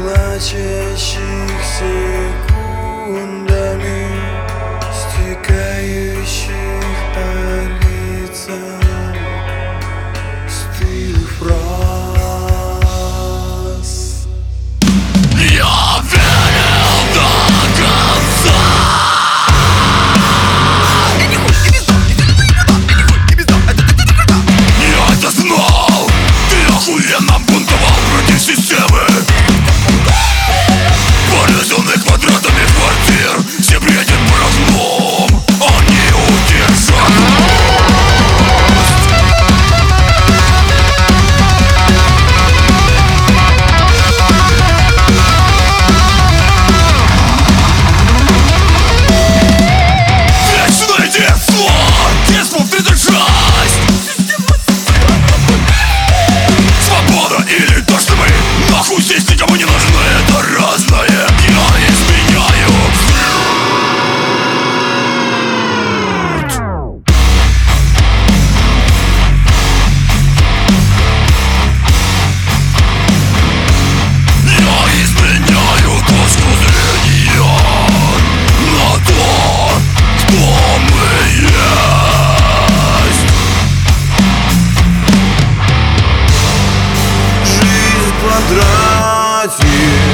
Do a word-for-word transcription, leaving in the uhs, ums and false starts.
плачущих секундами, стекающих по лицам стылых фраз. Я верил до конца. Я это знал. Ты охуенно бунтовал против системы, порезанных квадратами квартир. Все бредят барахлом, они удержат. Вечное детство, детство тридцать шесть. Свобода или то, что мы нахуй здесь никому не нужны, это разное. Я изменяю. Я изменяю точку зрения на то, кто мы есть. Жизнь в квадрате.